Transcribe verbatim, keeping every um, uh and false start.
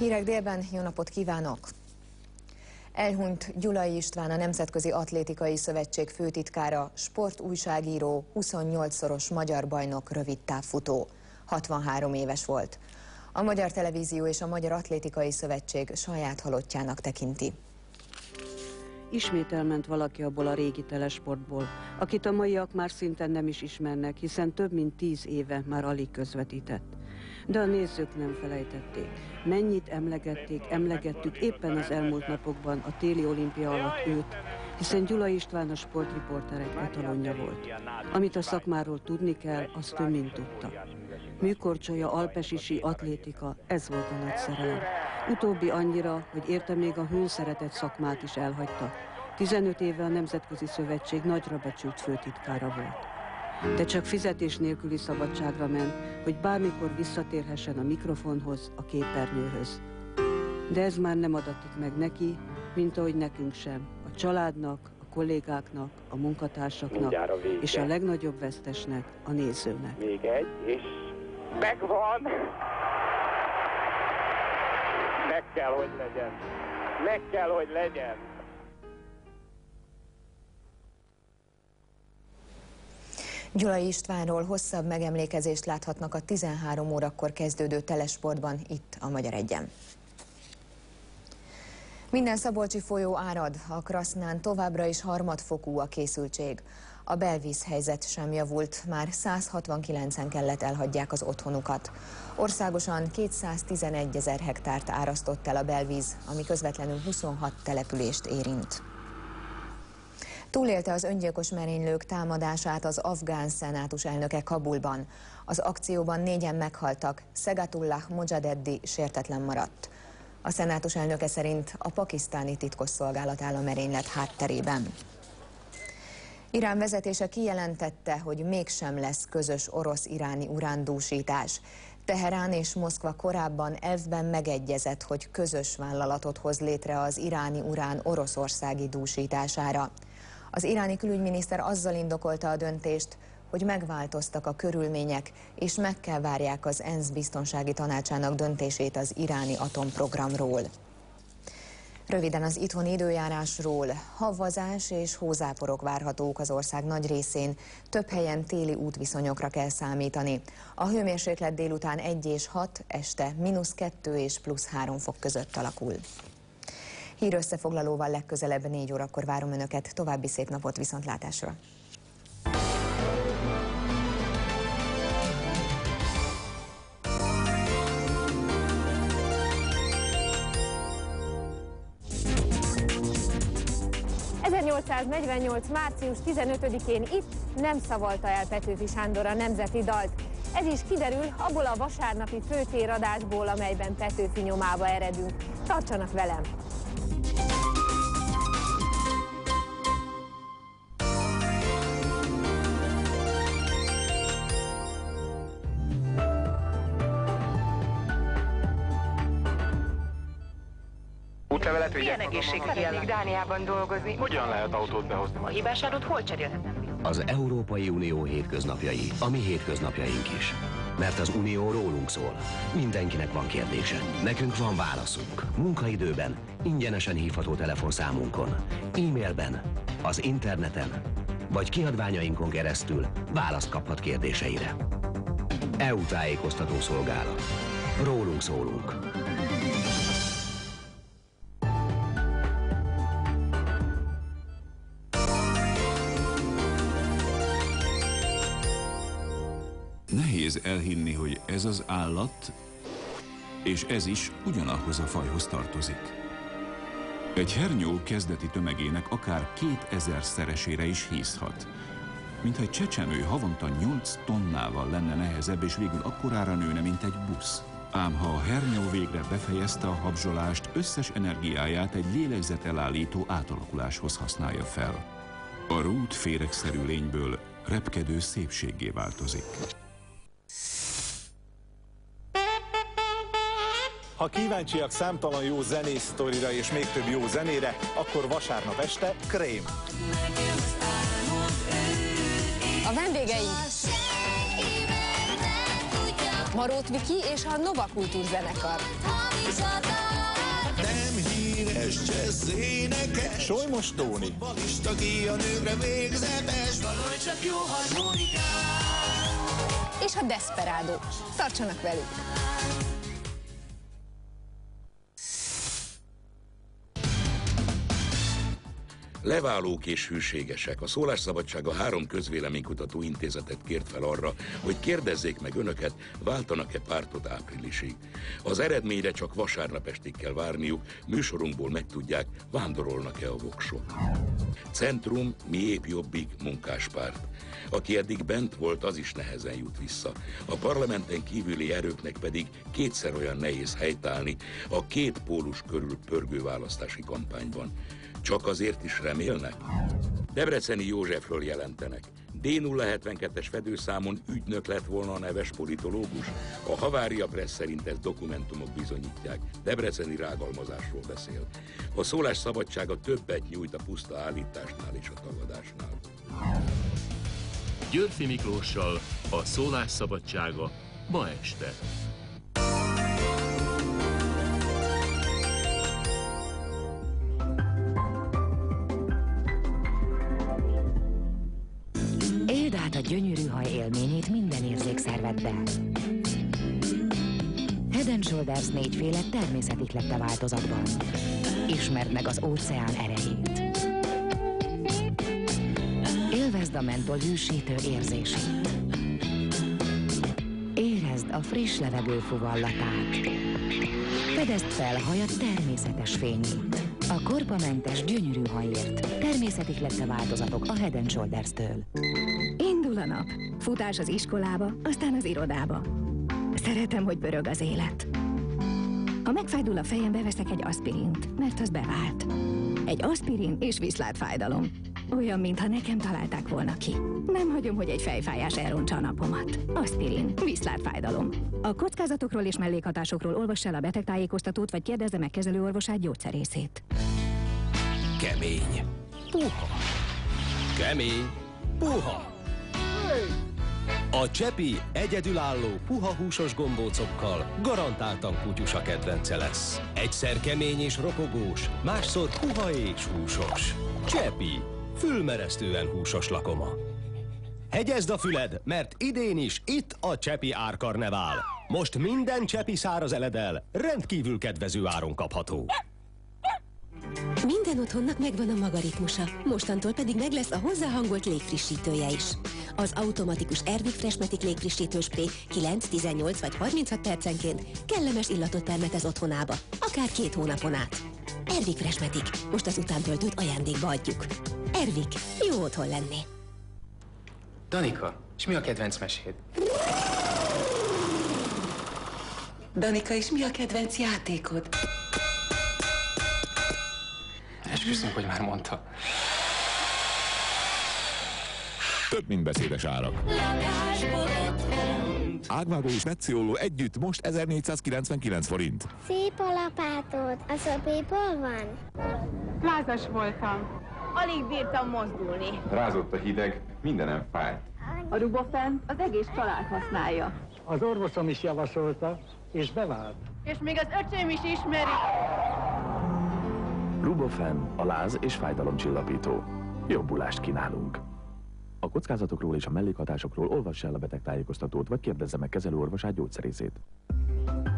Hírek délben, jó napot kívánok! Elhunyt Gyulai István, a Nemzetközi Atlétikai Szövetség főtitkára, sportújságíró, huszonnyolcszoros magyar bajnok, rövidtávfutó. hatvanhárom éves volt. A Magyar Televízió és a Magyar Atlétikai Szövetség saját halottjának tekinti. Ismét elment valaki abból a régi telesportból, akit a maiak már szinte nem is ismernek, hiszen több mint tíz éve már alig közvetített. De a nézők nem felejtették. Mennyit emlegették, emlegettük éppen az elmúlt napokban a téli olimpia alatt őt, hiszen Gyulai István a sportriporterek etalonja volt. Amit a szakmáról tudni kell, azt ő mind tudta. Műkorcsolya, alpesisi, atlétika, ez volt a nagy szerelem. Utóbbi annyira, hogy érte még a hőnszeretett szakmát is elhagyta. tizenöt éve a Nemzetközi Szövetség nagyra becsült főtitkára volt. De csak fizetés nélküli szabadságra ment, hogy bármikor visszatérhessen a mikrofonhoz, a képernyőhöz. De ez már nem adatik meg neki, mint ahogy nekünk sem. A családnak, a kollégáknak, a munkatársaknak, a és a legnagyobb vesztesnek, a nézőnek. Még egy, és megvan! Meg kell, hogy legyen. Meg kell, hogy legyen. Gyulai Istvánról hosszabb megemlékezést láthatnak a tizenhárom órakor kezdődő telesportban, itt a Magyar Egyen. Minden Szabolcsi folyó árad, a Krasznán továbbra is harmadfokú a készültség. A belvízhelyzet sem javult, már száz hatvankilencen kellett elhagyják az otthonukat. Országosan kétszáztizenegy ezer hektárt árasztott el a belvíz, ami közvetlenül huszonhat települést érint. Túlélte az öngyilkos merénylők támadását az afgán szenátus elnöke Kabulban. Az akcióban négyen meghaltak, Szegatullah Mojadeddi sértetlen maradt. A szenátus elnöke szerint a pakisztáni titkosszolgálat áll a merénylet hátterében. Irán vezetése kijelentette, hogy mégsem lesz közös orosz-iráni urándúsítás. Teherán és Moszkva korábban elvben megegyezett, hogy közös vállalatot hoz létre az iráni urán oroszországi dúsítására. Az iráni külügyminiszter azzal indokolta a döntést, hogy megváltoztak a körülmények, és meg kell várják az ENSZ biztonsági tanácsának döntését az iráni atomprogramról. Röviden az itthoni időjárásról. Havazás és hózáporok várhatók az ország nagy részén. Több helyen téli útviszonyokra kell számítani. A hőmérséklet délután egy és hat, este mínusz kettő és plusz három fok között alakul. Hír összefoglalóval legközelebb négy órakor várom Önöket. További szép napot, viszontlátásra! ezernyolcszáznegyvennyolc. március tizenötödikén itt nem szavalta el Petőfi Sándor a nemzeti dalt. Ez is kiderül abból a vasárnapi főtéradásból, amelyben Petőfi nyomába eredünk. Tartsanak velem! Útlevelet Milyen egészségügyi ellátás? Dániában dolgozni. Hogyan lehet autót behozni? A hibás adót hol cserélhetem? Az Európai Unió hétköznapjai, a mi hétköznapjaink is. Mert az Unió rólunk szól. Mindenkinek van kérdése. Nekünk van válaszunk. Munkaidőben, ingyenesen hívható telefonszámunkon, e-mailben, az interneten, vagy kiadványainkon keresztül választ kaphat kérdéseire. é u tájékoztató szolgálat. Rólunk szólunk. Nehéz elhinni, hogy ez az állat, és ez is ugyanahoz a fajhoz tartozik. Egy hernyó kezdeti tömegének akár kétezerszeresére is hízhat. Mintha egy csecsemő havonta nyolc tonnával lenne nehezebb, és végül akkorára nőne, mint egy busz. Ám ha a hernyó végre befejezte a habzsolást, összes energiáját egy lélegzetelállító átalakuláshoz használja fel. A rút féregszerű lényből repkedő szépséggé változik. Ha kíváncsiak számtalan jó zenész sztorira és még több jó zenére, akkor vasárnap este Krém. A vendégeink Marót Viki és a Nova Kultúr zenekar. Nem híres jazz énekes, Solymos Tóni. Balista ki a nőkre végzetes, valahogy csak jó harmonikát. És a Desperado. Tartsanak velük! Leválók és hűségesek. A Szólásszabadság a három közvéleménykutató intézetet kért fel arra, hogy kérdezzék meg önöket, váltanak-e pártot áprilisig. Az eredményre csak vasárnap estig kell várniuk, műsorunkból megtudják, vándorolnak-e a voksok. Centrum, mi épp Jobbik, munkáspárt. Aki eddig bent volt, az is nehezen jut vissza. A parlamenten kívüli erőknek pedig kétszer olyan nehéz helytállni a két pólus körül pörgő választási kampányban. Csak azért is remélnek? Debreceni Józsefről jelentenek. D nulla hetvenkettes fedőszámon ügynök lett volna a neves politológus? A Havária Press szerint ezt dokumentumok bizonyítják. Debreceni rágalmazásról beszél. A szólás szabadsága többet nyújt a puszta állításnál és a tagadásnál. Györfi Miklóssal a szólás szabadsága ma este. Éld át a gyönyörű haj élményét minden érzékszerveddel. Head and Shoulders négyféle természetiklette változatban. Ismerd meg az óceán erejét. Élvezd a mentol hűsítő érzését. Érezd a friss levegő fuvallatát. Fedezd fel hajad természetes fényét. A korpamentes gyönyörű hajért. Természetiklette változatok a Head and Shoulders-től. Indul a nap. Futás az iskolába, aztán az irodába. Szeretem, hogy pörög az élet. Ha megfájdul a fejem, beveszek egy aspirint, mert az bevált. Egy aspirin és viszlátfájdalom. Olyan, mintha nekem találták volna ki. Nem hagyom, hogy egy fejfájás elrontsa a napomat. Aspirin, viszlátfájdalom. A kockázatokról és mellékhatásokról olvass el a betegtájékoztatót, vagy kérdezze meg kezelőorvosát, gyógyszerészét. Kemény. Puha. Kemény. Puha. A Csepi egyedülálló puha húsos gombócokkal garantáltan kutyusa kedvence lesz. Egyszer kemény és ropogós, másszor puha és húsos. Csepi. Fülmeresztően húsos lakoma. Hegyezd a füled, mert idén is itt a Csepi árkarnevál. Most minden csepi száraz eledel rendkívül kedvező áron kapható. Minden otthonnak megvan a maga ritmusa, mostantól pedig meg lesz a hozzáhangolt légfrissítője is. Az automatikus Airwick Freshmatic légfrissítő spré kilenc, tizennyolc vagy harminchat percenként kellemes illatot termetez otthonába, akár két hónapon át. Airwick Freshmatic, most az utántöltőt ajándékba adjuk. Airwick, jó otthon lenni. Danika, és mi a kedvenc meséd? Danika, és mi a kedvenc játékod? Esküszöm, hogy már mondta. Több, mint beszédes árak. Ágvágó és Metzioló együtt most ezernégyszázkilencvenkilenc forint. Szép a lapátod, az öbéből van? Lázas voltam. Alig bírtam mozdulni. Rázott a hideg, mindenem fájt. A Rubofen az egész család használja. Az orvosom is javasolta, és bevált. És még az öcsém is ismeri. Rubofen, a láz és fájdalomcsillapító. Jobbulást kínálunk. A kockázatokról és a mellékhatásokról olvass el a betegtájékoztatót, vagy kérdezze meg kezelőorvosát, gyógyszerészét.